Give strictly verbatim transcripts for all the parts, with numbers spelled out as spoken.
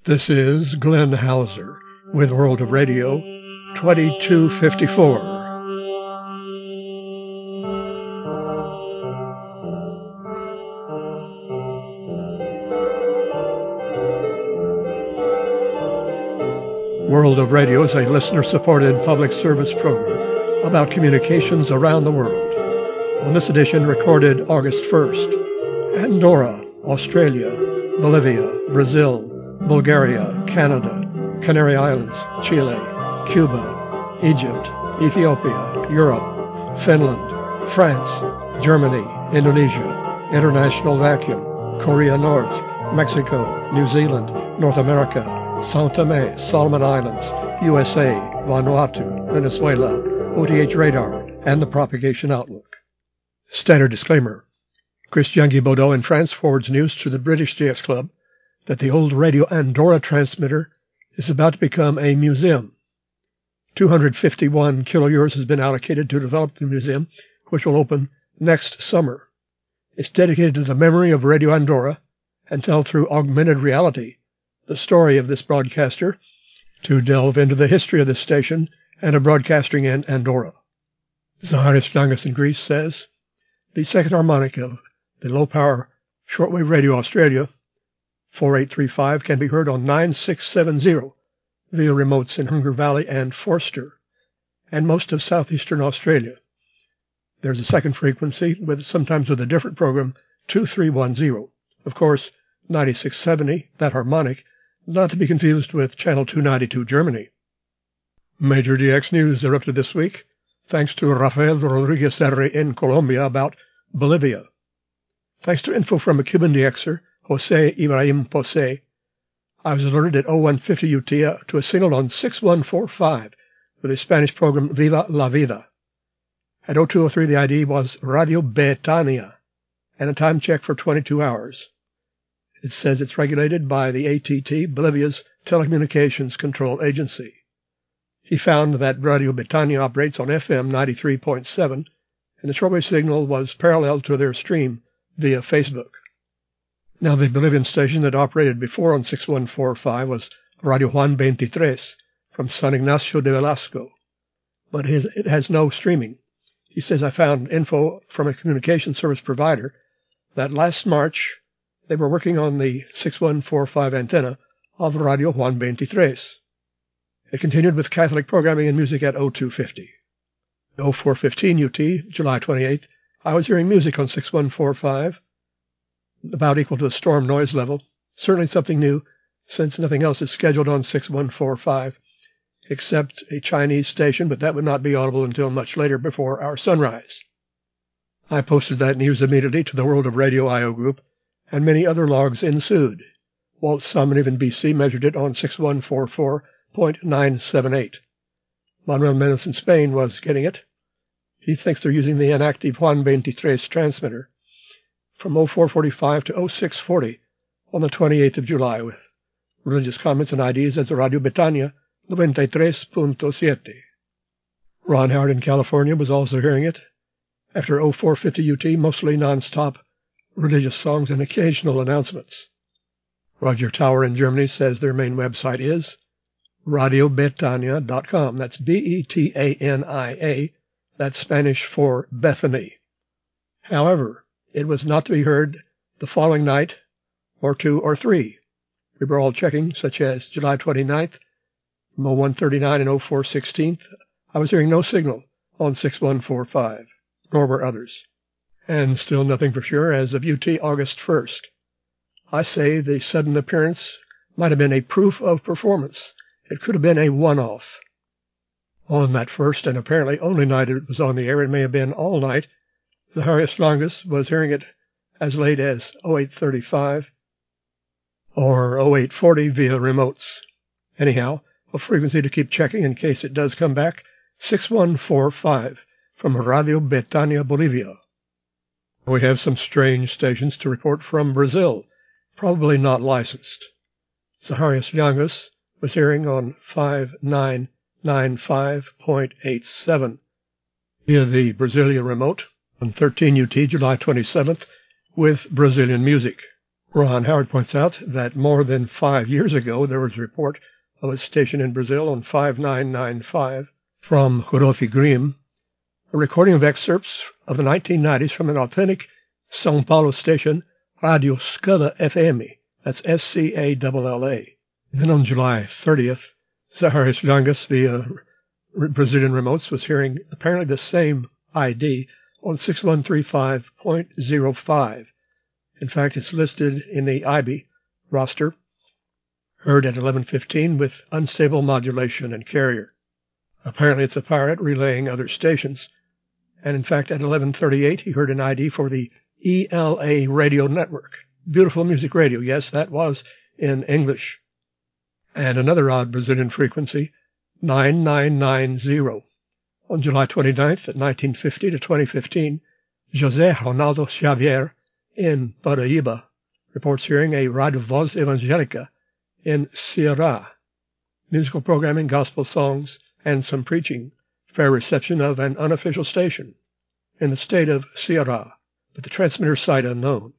This is Glenn Hauser with World of Radio twenty-two fifty-four. World of Radio is a listener-supported public service program about communications around the world. On this edition, recorded August first, Andorra, Australia, Bolivia, Brazil, Bulgaria, Canada, Canary Islands, Chile, Cuba, Egypt, Ethiopia, Europe, Finland, France, Germany, Indonesia, International Vacuum, Korea North, Mexico, New Zealand, North America, São Tomé, Solomon Islands, U S A, Vanuatu, Venezuela, O T H Radar, and the Propagation Outlook. Standard disclaimer. Christian Guibaudot in France forwards news to the British D X Club that the old Radio Andorra transmitter is about to become a museum. two hundred fifty-one kiloyears has been allocated to develop the museum, which will open next summer. It's dedicated to the memory of Radio Andorra and tell through augmented reality the story of this broadcaster, to delve into the history of this station and of broadcasting in Andorra. Zaharis Yangas in Greece says, the second harmonic of the low-power shortwave radio Australia four eight three five can be heard on nine six seven zero via remotes in Hunter Valley and Forster, and most of southeastern Australia. There's a second frequency, with sometimes with a different program, two three one zero. Of course, ninety-six seventy, that harmonic, not to be confused with Channel two ninety-two Germany. Major D X news erupted this week, thanks to Rafael Rodriguez Serri in Colombia about Bolivia. Thanks to info from a Cuban DXer, Jose Ibrahim Pose, I was alerted at oh one fifty U T to a signal on six one four five with the Spanish program Viva la Vida. At oh two oh three the I D was Radio Betania, and a time check for twenty-two hours. It says it's regulated by the A T T, Bolivia's Telecommunications Control Agency. He found that Radio Betania operates on F M ninety-three point seven, and the shortwave signal was parallel to their stream via Facebook. Now, the Bolivian station that operated before on six one four five was Radio Juan twenty-three from San Ignacio de Velasco, but his, it has no streaming. He says, I found info from a communication service provider that last March they were working on the six one four five antenna of Radio Juan twenty-three. It continued with Catholic programming and music at oh two fifty. oh four fifteen U T, July twenty-eighth, I was hearing music on six one four five, about equal to the storm noise level. Certainly something new, since nothing else is scheduled on six one four five, except a Chinese station, but that would not be audible until much later before our sunrise. I posted that news immediately to the World of Radio I O group, and many other logs ensued. Walt Sumner in B C measured it on six one four four point nine seven eight. Manuel Menes in Spain was getting it. He thinks they're using the inactive Juan twenty-three transmitter from oh four forty-five to oh six forty on the twenty-eighth of July, with religious comments and I Ds as Radio Betania ninety-three point seven. Ron Howard in California was also hearing it. After oh four fifty U T, mostly non-stop religious songs and occasional announcements. Roger Tower in Germany says their main website is radio betania dot com. That's B E T A N I A. That's Spanish for Bethany. However, it was not to be heard the following night, or two, or three. We were all checking, such as July twenty-ninth, from oh one thirty-nine and oh four sixteen. I was hearing no signal on six one four five, nor were others. And still nothing for sure as of U T August first. I say the sudden appearance might have been a proof of performance. It could have been a one-off. On that first and apparently only night it was on the air, it may have been all night, Zacharias Longus was hearing it as late as oh eight thirty-five or oh eight forty via remotes. Anyhow, a frequency to keep checking in case it does come back, six one four five from Radio Betania, Bolivia. We have some strange stations to report from Brazil, probably not licensed. Zacharias Yangas was hearing on five nine nine five point eight seven via the Brasilia remote on thirteen U T, July twenty-seventh, with Brazilian music. Ron Howard points out that more than five years ago there was a report of a station in Brazil on five nine nine five from Rodolfo Grimm, a recording of excerpts of the nineteen nineties from an authentic São Paulo station, Radio Scala F M. That's S C A L L A. Then on July thirtieth, Zacharias Langas via Brazilian remotes was hearing apparently the same I D on six one three five point zero five. In fact, it's listed in the I B roster, heard at eleven fifteen with unstable modulation and carrier. Apparently it's a pirate relaying other stations. And in fact, at eleven thirty-eight, he heard an I D for the E L A radio network. Beautiful music radio. Yes, that was in English. And another odd Brazilian frequency, nine nine nine zero. On July twenty-ninth at nineteen fifty to twenty fifteen, José Ronaldo Xavier in Paraíba reports hearing a Radio Voz Evangélica in Ceará. Musical programming, gospel songs, and some preaching. Fair reception of an unofficial station in the state of Ceará, but the transmitter site unknown.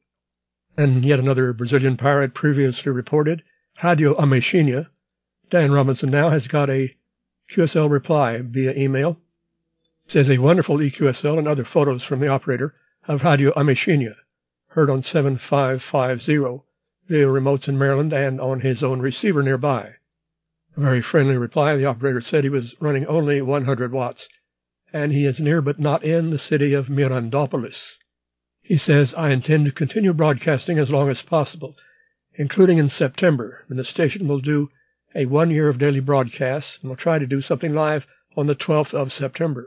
And yet another Brazilian pirate previously reported, Radio Ameixinha. Dan Robinson now has got a Q S L reply via email. It says a wonderful E Q S L and other photos from the operator of Radio Ameixinha, heard on seven five five zero via remotes in Maryland and on his own receiver nearby. A very friendly reply. The operator said he was running only one hundred watts, and he is near but not in the city of Mirandópolis. He says, I intend to continue broadcasting as long as possible, including in September, when the station will do a one year of daily broadcasts and will try to do something live on the twelfth of September.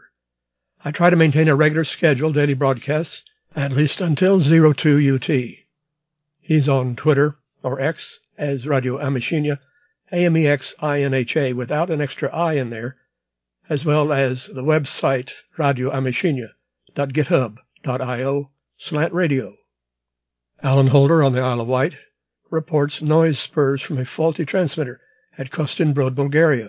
I try to maintain a regular schedule, daily broadcasts, at least until zero two U T. He's on Twitter, or X, as Radio Ameixinha, A M E X I N H A, without an extra I in there, as well as the website radio ameixinha dot github dot io slant radio. Alan Holder on the Isle of Wight reports noise spurs from a faulty transmitter at Kostinbrod, Bulgaria.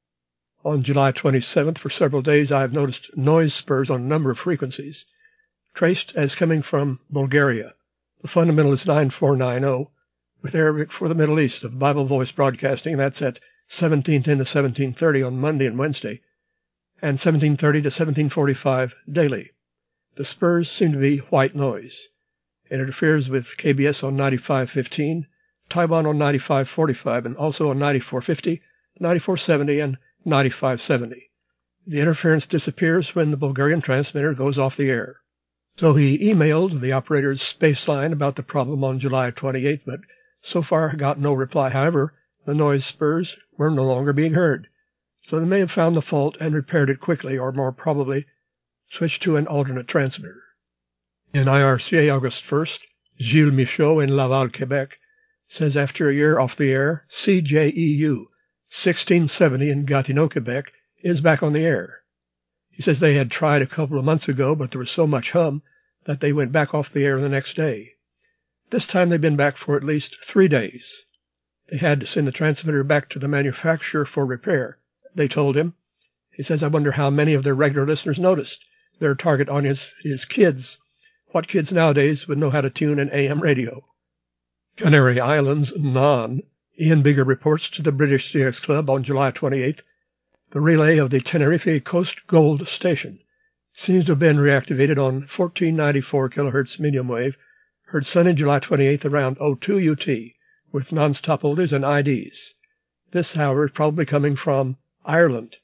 On July twenty-seventh, for several days, I have noticed noise spurs on a number of frequencies, traced as coming from Bulgaria. The fundamental is nine four nine zero, with Arabic for the Middle East of Bible Voice Broadcasting. That's at seventeen ten to seventeen thirty on Monday and Wednesday, and seventeen thirty to seventeen forty-five daily. The spurs seem to be white noise. It interferes with K B S on ninety-five fifteen, Taiwan on ninety-five forty-five, and also on ninety-four fifty, ninety-four seventy, and ninety-five seventy. The interference disappears when the Bulgarian transmitter goes off the air. So he emailed the operator's spaceline about the problem on July twenty-eighth, but so far got no reply. However, the noise spurs were no longer being heard. So they may have found the fault and repaired it quickly, or more probably switched to an alternate transmitter. In I R C A August first, Gilles Michaud in Laval, Quebec, says after a year off the air, C J E U sixteen seventy in Gatineau, Quebec, is back on the air. He says they had tried a couple of months ago, but there was so much hum that they went back off the air the next day. This time they've been back for at least three days. They had to send the transmitter back to the manufacturer for repair, they told him. He says, I wonder how many of their regular listeners noticed. Their target audience is kids. What kids nowadays would know how to tune an A M radio? Canary Islands, non. Ian Bigger reports to the British C X Club on July twenty-eighth, the relay of the Tenerife Coast Gold station seems to have been reactivated on fourteen ninety-four kilohertz medium wave, heard Sunday, July twenty-eighth around oh two U T, with non-stop holders and I Ds. This, however, is probably coming from Ireland.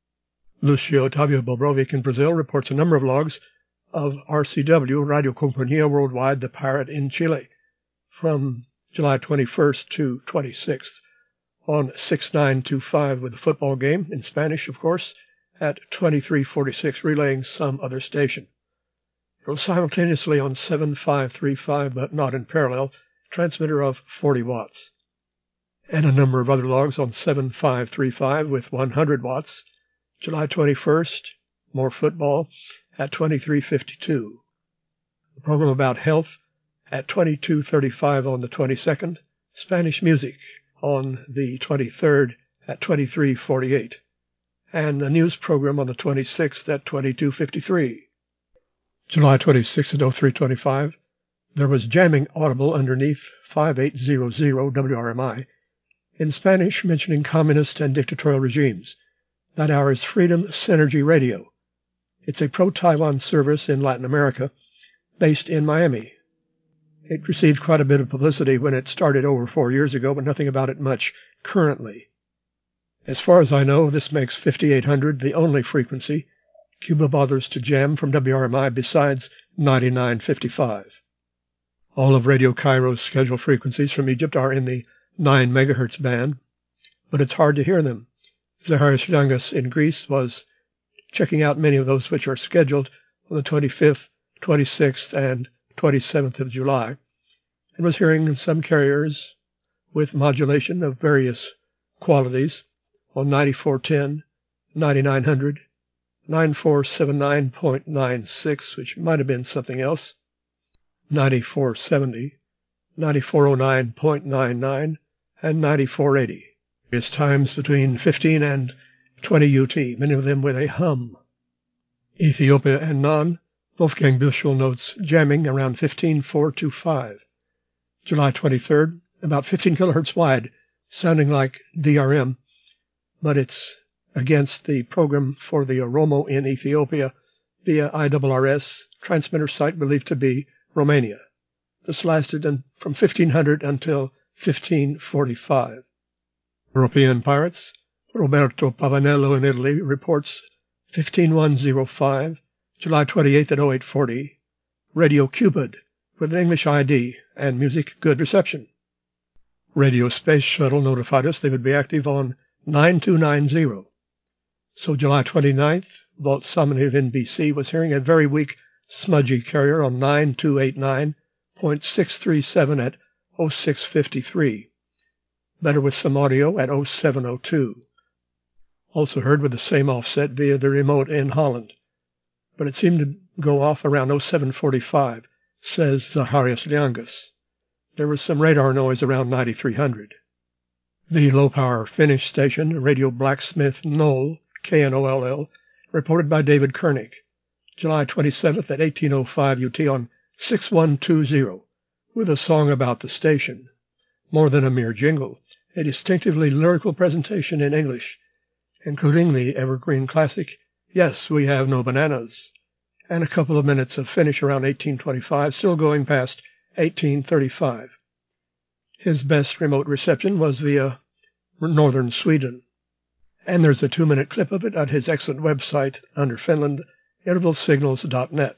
Lucio Otávio Bobrovic in Brazil reports a number of logs of R C W, Radio Compañía Worldwide, the pirate in Chile, from July twenty-first to twenty-sixth, on six nine two five with a football game, in Spanish, of course, at twenty-three forty-six, relaying some other station. It was simultaneously on seven five three five, but not in parallel, transmitter of forty watts. And a number of other logs on seven five three five with one hundred watts, July twenty-first, more football, at twenty-three fifty-two. A program about health at twenty-two thirty-five on the twenty-second, Spanish music on the twenty-third at twenty-three forty-eight, and a news program on the twenty-sixth at twenty-two fifty-three. July twenty-sixth at oh three twenty-five, There was jamming audible underneath fifty-eight hundred W R M I in Spanish mentioning communist and dictatorial regimes. That hour is Freedom Synergy Radio. It's a pro-Taiwan service in Latin America based in Miami. It received quite a bit of publicity when it started over four years ago, but nothing about it much currently. As far as I know, this makes fifty-eight hundred the only frequency Cuba bothers to jam from W R M I besides ninety-nine fifty-five. All of Radio Cairo's scheduled frequencies from Egypt are in the nine megahertz band, but it's hard to hear them. Zacharias Liangas in Greece was checking out many of those which are scheduled on the twenty-fifth, twenty-sixth, and twenty-seventh of July, and was hearing some carriers with modulation of various qualities on ninety-four ten, ninety-nine hundred, ninety-four seventy-nine point nine six, which might have been something else, ninety-four seventy, ninety-four oh nine point nine nine, and ninety-four eighty. Various times between fifteen and twenty U T, many of them with a hum. Ethiopia and Non, Wolfgang Büchel notes jamming around fifteen four twenty-five. July twenty-third, about fifteen kilohertz wide, sounding like D R M, but it's against the program for the Oromo in Ethiopia via I R R S, transmitter site believed to be Romania. This lasted from fifteen hundred until fifteen forty-five. European Pirates, Roberto Pavanello in Italy reports fifteen one oh five, July twenty-eighth at oh eight forty. Radio Cupid with an English I D and music good reception. Radio Space Shuttle notified us they would be active on nine two nine zero. So July twenty-ninth, Walt Someny of N B C was hearing a very weak, smudgy carrier on nine two eight nine point six three seven at oh six fifty-three. Better with some audio at oh seven oh two. Also heard with the same offset via the remote in Holland. But it seemed to go off around oh seven forty-five, says Zacharias Liangas. There was some radar noise around ninety-three hundred. The low-power Finnish station, Radio Blacksmith Knoll, K N O L L, reported by David Koenig, July twenty-seventh at eighteen oh five U T on six one two zero, with a song about the station. More than a mere jingle, a distinctively lyrical presentation in English, including the evergreen classic, Yes, We Have No Bananas, and a couple of minutes of Finnish around eighteen twenty-five, still going past eighteen thirty-five. His best remote reception was via northern Sweden, and there's a two-minute clip of it at his excellent website under Finland, interval signals dot net.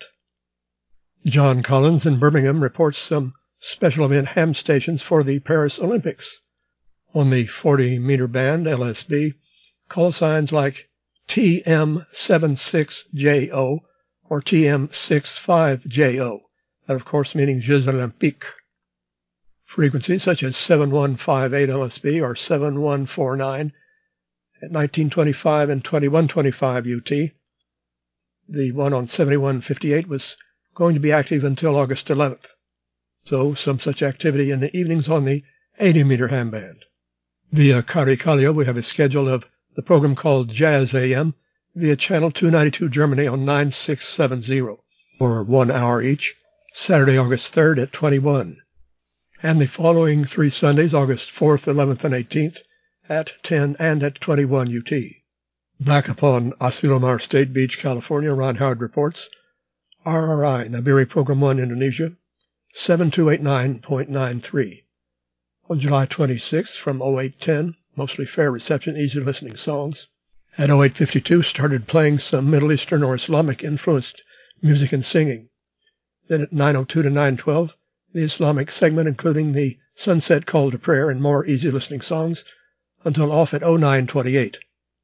John Collins in Birmingham reports some special event ham stations for the Paris Olympics. On the forty-meter band L S B, call signs like T M seventy-six J O or T M sixty-five J O, that of course meaning Jeux Olympiques. Frequencies such as seven one five eight L S B or seven one four nine at nineteen twenty-five and twenty-one twenty-five U T. The one on seventy-one fifty-eight was going to be active until August eleventh. So some such activity in the evenings on the eighty-meter ham band. Via Caricalia, we have a schedule of the program called Jazz A M via channel two ninety-two Germany on nine six seven zero for one hour each, Saturday, August third at twenty-one. And the following three Sundays, August fourth, eleventh, and eighteenth, at ten and at twenty-one U T. Back upon Asilomar State Beach, California, Ron Howard reports, R R I, Nabiri Program one, Indonesia, seven two eight nine point nine three. On July twenty-sixth, from oh eight ten, mostly fair reception, easy listening songs. At oh eight fifty-two, started playing some Middle Eastern or Islamic-influenced music and singing. Then at nine oh two to nine twelve, the Islamic segment, including the Sunset Call to Prayer and more easy listening songs, until off at oh nine twenty-eight.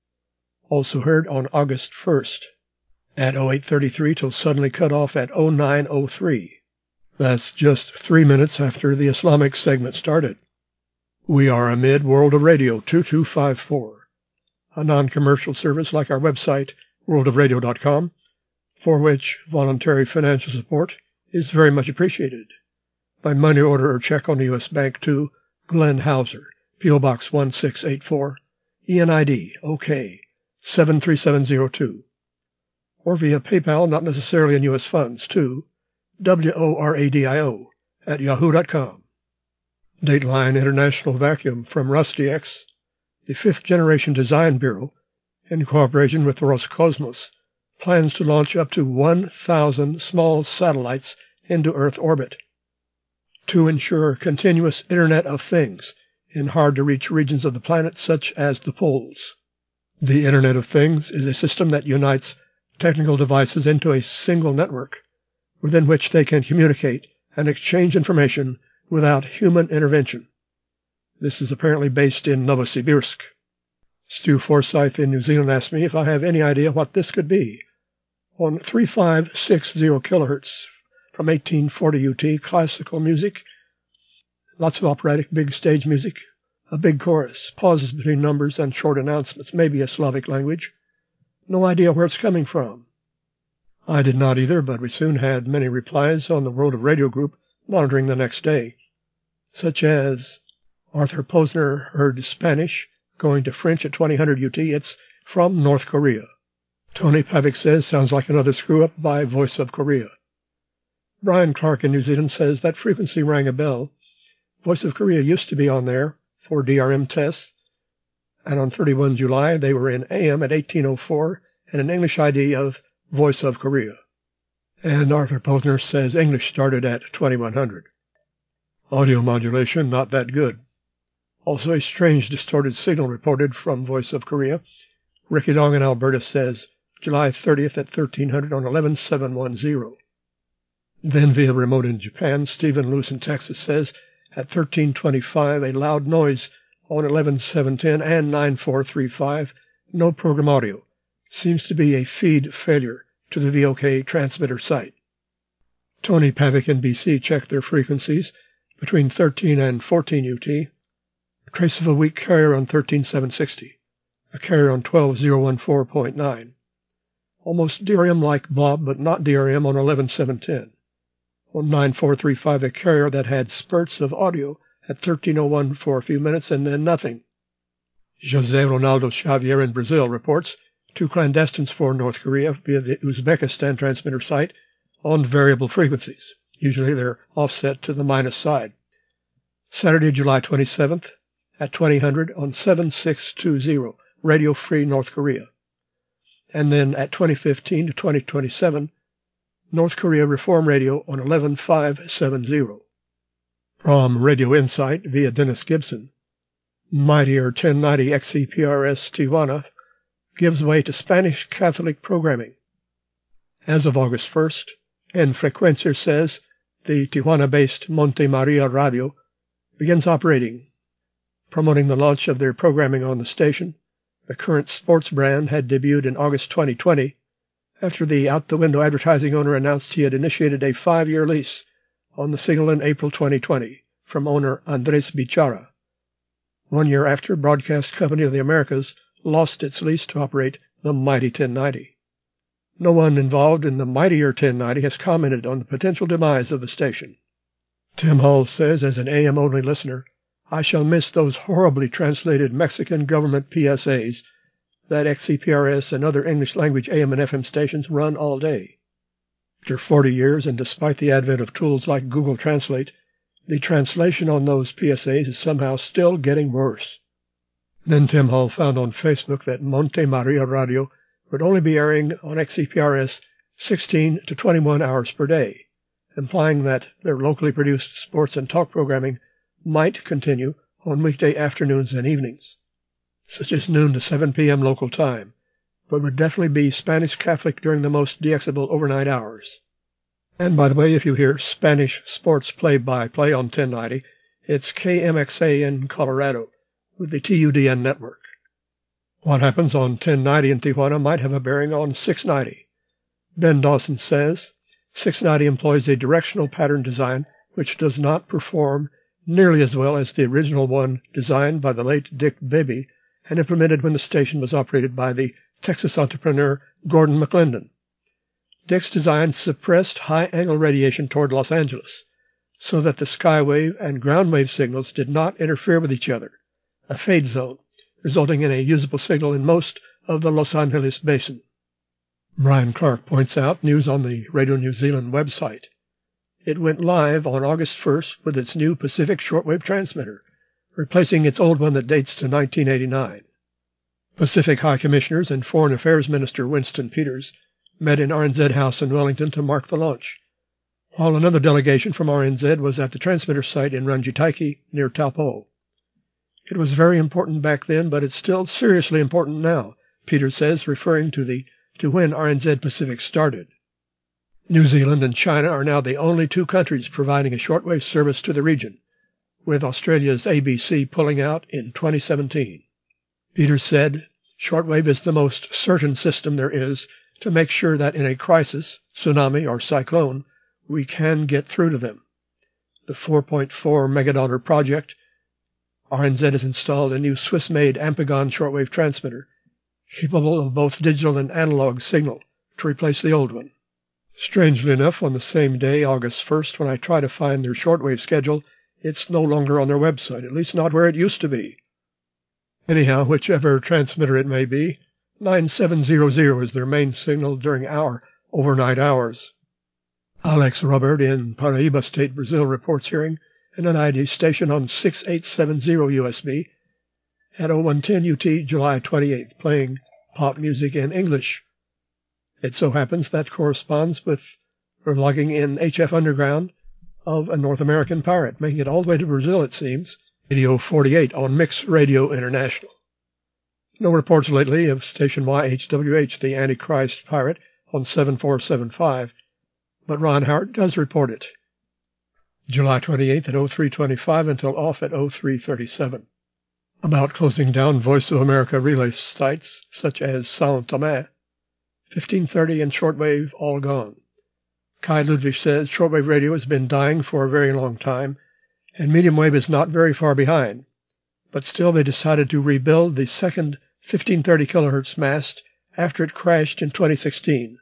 Also heard on August first, at oh eight thirty-three till suddenly cut off at oh nine oh three. That's just three minutes after the Islamic segment started. We are amid World of Radio two two five four, a non-commercial service like our website, world of radio dot com, for which voluntary financial support is very much appreciated. By money order or check on the U S Bank to Glenn Hauser, P O Box one six eight four, E N I D OK seven three seven zero two, or via PayPal, not necessarily in U S funds, to W O R A D I O, at yahoo dot com. Dateline International Vacuum from RustyX, the fifth-generation design bureau, in cooperation with Roscosmos, plans to launch up to one thousand small satellites into Earth orbit to ensure continuous Internet of Things in hard-to-reach regions of the planet such as the poles. The Internet of Things is a system that unites technical devices into a single network within which they can communicate and exchange information without human intervention. This is apparently based in Novosibirsk. Stu Forsyth in New Zealand asked me if I have any idea what this could be. On thirty-five sixty kilohertz from eighteen forty U T, classical music, lots of operatic big stage music, a big chorus, pauses between numbers and short announcements, maybe a Slavic language. No idea where it's coming from. I did not either, but we soon had many replies on the World of Radio group monitoring the next day, such as Arthur Posner heard Spanish going to French at twenty hundred U T. It's from North Korea. Tony Pavic says, sounds like another screw-up by Voice of Korea. Brian Clark in New Zealand says that frequency rang a bell. Voice of Korea used to be on there for D R M tests, and on thirty-first of July they were in A M at eighteen oh four and an English I D of Voice of Korea. And Arthur Posner says English started at twenty-one hundred. Audio modulation not that good. Also a strange distorted signal reported from Voice of Korea. Ricky Dong in Alberta says July thirtieth at thirteen hundred on eleven seven ten. Then via remote in Japan, Stephen Luce in Texas says at thirteen twenty-five a loud noise on eleven seven ten and nine four three five, no program audio. Seems to be a feed failure to the V O K transmitter site. Tony Pavic in B C checked their frequencies between thirteen and fourteen U T. Trace of a weak carrier on thirteen seven sixty. A carrier on twelve thousand fourteen point nine. Almost D R M-like Bob, but not D R M on eleven seven ten. On nine four three five, a carrier that had spurts of audio at thirteen oh one for a few minutes and then nothing. José Ronaldo Xavier in Brazil reports two clandestines for North Korea via the Uzbekistan transmitter site on variable frequencies. Usually they're offset to the minus side. Saturday, July twenty-seventh at twenty hundred on seven six two zero, Radio Free North Korea. And then at twenty fifteen to twenty twenty-seven, North Korea Reform Radio on eleven five seventy. From Radio Insight via Dennis Gibson, mightier ten ninety X C P R S Tijuana gives way to Spanish Catholic programming. As of August first, En Frecuencia says the Tijuana-based Monte Maria Radio begins operating, promoting the launch of their programming on the station. The current sports brand had debuted in August twenty twenty, after the out-the-window advertising owner announced he had initiated a five-year lease on the signal in April twenty twenty from owner Andres Bichara. One year after, Broadcast Company of the Americas lost its lease to operate the mighty ten ninety. No one involved in the mightier ten ninety has commented on the potential demise of the station. Tim Hall says, as an A M-only listener, I shall miss those horribly translated Mexican government P S As that X C P R S and other English-language A M and F M stations run all day. After forty years, and despite the advent of tools like Google Translate, the translation on those P S As is somehow still getting worse. Then Tim Hall found on Facebook that Monte Maria Radio would only be airing on X C P R S sixteen to twenty-one hours per day, implying that their locally produced sports and talk programming might continue on weekday afternoons and evenings, such as noon to seven p.m. local time, but would definitely be Spanish Catholic during the most de-exable overnight hours. And by the way, if you hear Spanish sports play-by-play on ten ninety, it's K M X A in Colorado with the T U D N network. What happens on ten ninety in Tijuana might have a bearing on six ninety. Ben Dawson says, six ninety employs a directional pattern design which does not perform nearly as well as the original one designed by the late Dick Beebe and implemented when the station was operated by the Texas entrepreneur Gordon McClendon. Dick's design suppressed high-angle radiation toward Los Angeles so that the skywave and ground wave signals did not interfere with each other, a fade zone, resulting in a usable signal in most of the Los Angeles basin. Brian Clark points out news on the Radio New Zealand website. It went live on August first with its new Pacific shortwave transmitter, replacing its old one that dates to nineteen eighty-nine. Pacific High Commissioners and Foreign Affairs Minister Winston Peters met in R N Z House in Wellington to mark the launch, while another delegation from R N Z was at the transmitter site in Rangitaiki near Taupo. It was very important back then, but it's still seriously important now, Peters says, referring to the to when R N Z Pacific started. New Zealand and China are now the only two countries providing a shortwave service to the region, with Australia's A B C pulling out in twenty seventeen. Peters said, "Shortwave is the most certain system there is to make sure that in a crisis, tsunami or cyclone, we can get through to them. The four point four megadollar project, R N Z has installed a new Swiss-made Amphigon shortwave transmitter, capable of both digital and analog signal, to replace the old one." Strangely enough, on the same day, August first, when I try to find their shortwave schedule, it's no longer on their website, at least not where it used to be. Anyhow, whichever transmitter it may be, nine seven hundred is their main signal during our overnight hours. Alex Robert in Paraíba State, Brazil, reports hearing an N I D station on six eight seven zero U S B at oh one ten U T, July twenty-eighth, playing pop music in English. It so happens that corresponds with her logging in H F Underground of a North American pirate, making it all the way to Brazil, it seems, Radio forty-eight on Mix Radio International. No reports lately of station Y H W H, the Antichrist pirate, on seven four seven five, but Ron Howard does report it. July twenty-eighth at oh three twenty-five until off at oh three thirty-seven. About closing down Voice of America relay sites such as São Tomé, fifteen thirty and shortwave all gone. Kai Ludwig says shortwave radio has been dying for a very long time, and medium wave is not very far behind, but still they decided to rebuild the second fifteen thirty kilohertz mast after it crashed in twenty sixteen.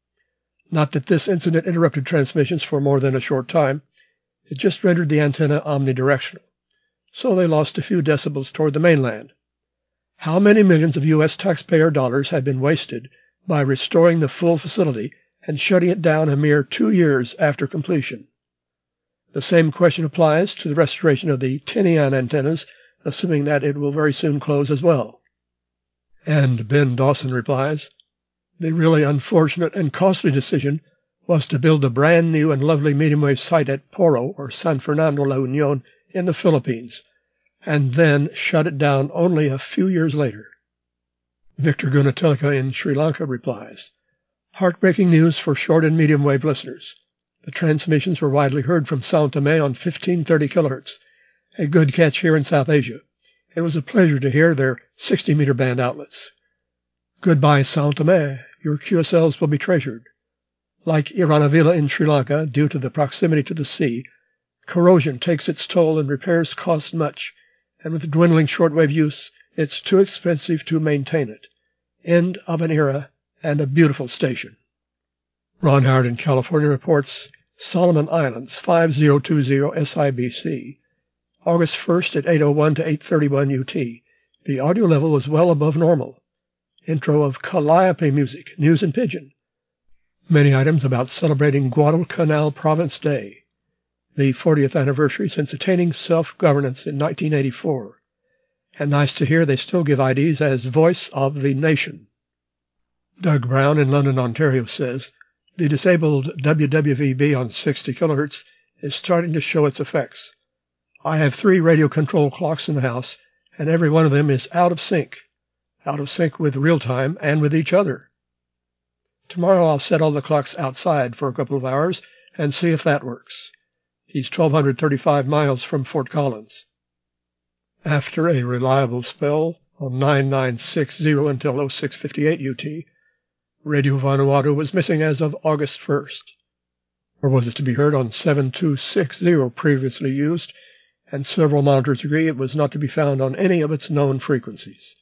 Not that this incident interrupted transmissions for more than a short time, it just rendered the antenna omnidirectional, so they lost a few decibels toward the mainland. How many millions of U S taxpayer dollars had been wasted by restoring the full facility and shutting it down a mere two years after completion? The same question applies to the restoration of the Tinian antennas, assuming that it will very soon close as well. And Ben Dawson replies, "The really unfortunate and costly decision was to build a brand new and lovely medium wave site at Poro, or San Fernando La Union, in the Philippines, and then shut it down only a few years later." Victor Gunatilaka in Sri Lanka replies, "Heartbreaking news for short and medium wave listeners. The transmissions were widely heard from São Tomé on fifteen thirty kilohertz, a good catch here in South Asia. It was a pleasure to hear their sixty meter band outlets. Goodbye, São Tomé. Your Q S Ls will be treasured. Like Iranavila in Sri Lanka, due to the proximity to the sea, corrosion takes its toll and repairs cost much, and with dwindling shortwave use, it's too expensive to maintain it. End of an era and a beautiful station." Ron Howard in California reports Solomon Islands, five oh two oh S I B C, August first at eight oh one to eight thirty-one U T. The audio level was well above normal. Intro of Calliope music, news in Pidgin. Many items about celebrating Guadalcanal Province Day, the fortieth anniversary since attaining self-governance in nineteen eighty-four. And nice to hear they still give I Ds as Voice of the Nation. Doug Brown in London, Ontario says, "The disabled W W V B on sixty kilohertz is starting to show its effects. I have three radio control clocks in the house, and every one of them is out of sync, out of sync with real time and with each other. Tomorrow I'll set all the clocks outside for a couple of hours and see if that works." He's twelve thirty-five miles from Fort Collins. After a reliable spell on nine nine six zero until oh six fifty-eight U T, Radio Vanuatu was missing as of August first. Or was it to be heard on seven two six zero previously used, and several monitors agree it was not to be found on any of its known frequencies,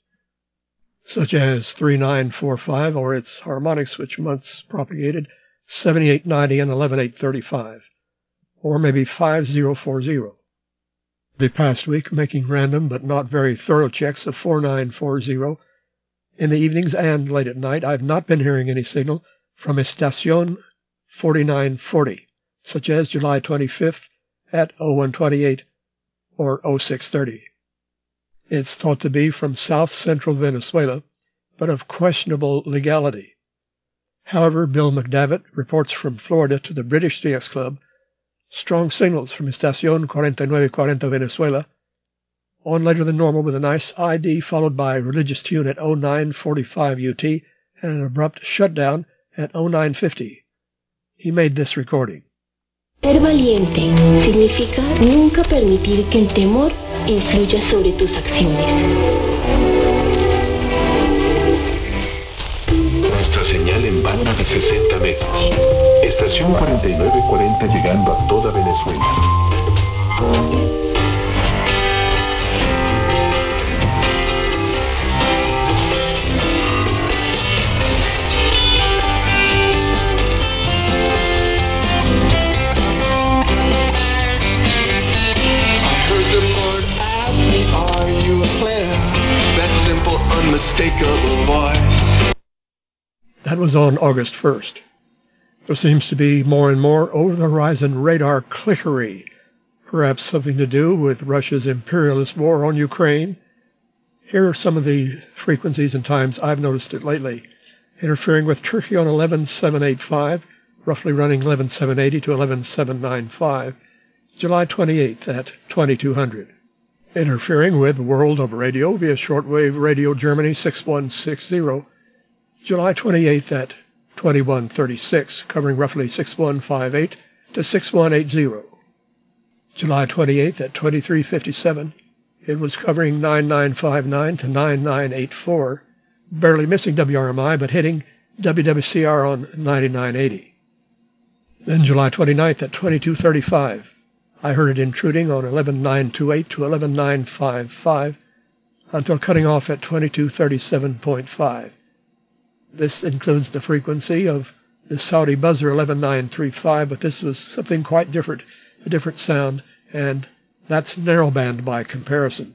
such as three nine four five or its harmonic switch months propagated seventy-eight ninety and eleven eight thirty-five, or maybe five oh four oh. The past week making random but not very thorough checks of four nine four zero. In the evenings and late at night, I've not been hearing any signal from Estación forty-nine forty, such as July twenty-fifth at oh one twenty-eight or oh six thirty. It's thought to be from south-central Venezuela, but of questionable legality. However, Bill McDavitt reports from Florida to the British C X Club strong signals from Estación forty-nine forty Venezuela, on later than normal with a nice I D followed by a religious tune at oh nine forty-five U T and an abrupt shutdown at oh nine fifty. He made this recording. Ser valiente significa nunca permitir que el temor influya sobre tus acciones. Nuestra señal en banda de sesenta metros. Estación cuarenta y nueve cuarenta llegando a toda Venezuela. That was on August first. There seems to be more and more over-the-horizon radar clickery, perhaps something to do with Russia's imperialist war on Ukraine. Here are some of the frequencies and times I've noticed it lately. Interfering with Turkey on eleven seven eighty-five, roughly running eleven seven eighty to eleven seven ninety-five, July twenty-eighth at twenty-two hundred. Interfering with World of Radio via shortwave Radio Germany six one six zero, July twenty-eighth at twenty-one thirty-six, covering roughly six one five eight to six one eight zero. July twenty-eighth at twenty-three fifty-seven, it was covering nine nine five nine to nine nine eight four, barely missing W R M I but hitting W W C R on ninety-nine eighty. Then July twenty-ninth at twenty-two thirty-five, I heard it intruding on eleven nine twenty-eight to eleven nine fifty-five until cutting off at twenty-two thirty-seven point five. This includes the frequency of the Saudi buzzer eleven nine thirty-five, but this was something quite different, a different sound, and that's narrowband by comparison.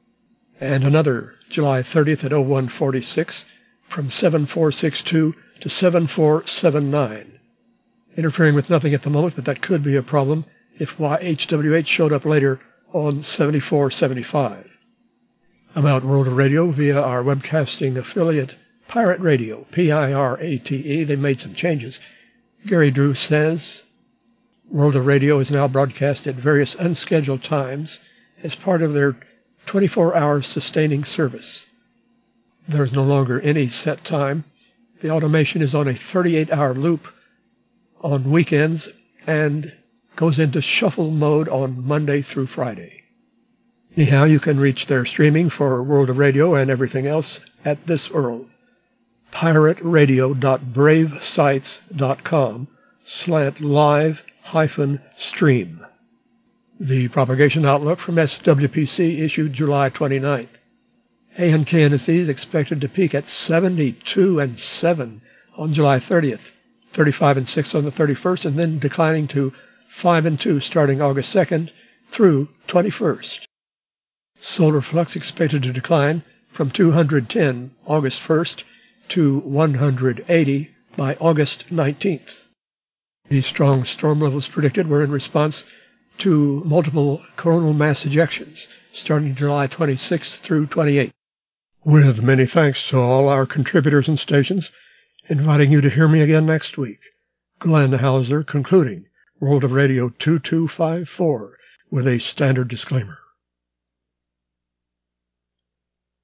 And another July thirtieth at oh one forty-six from seven four six two to seven four seven nine. Interfering with nothing at the moment, but that could be a problem if Y H W H showed up later on seventy-four seventy-five. About World of Radio via our webcasting affiliate Pirate Radio, P I R A T E. They made some changes. Gary Drew says, World of Radio is now broadcast at various unscheduled times as part of their twenty-four hour sustaining service. There is no longer any set time. The automation is on a thirty-eight hour loop on weekends and goes into shuffle mode on Monday through Friday. Anyhow, you can reach their streaming for World of Radio and everything else at this U R L, pirate radio dot brave sites dot com slant live hyphen stream. The propagation outlook from S W P C issued July twenty-ninth. A N K N S E is expected to peak at seventy-two and seven on July thirtieth, thirty-five and six on the thirty-first, and then declining to five and two starting August second through twenty-first. Solar flux expected to decline from two hundred ten August first to one hundred eighty by August nineteenth. These strong storm levels predicted were in response to multiple coronal mass ejections starting July twenty-sixth through twenty-eighth. With many thanks to all our contributors and stations, inviting you to hear me again next week. Glenn Hauser concluding World of Radio two two five four with a standard disclaimer.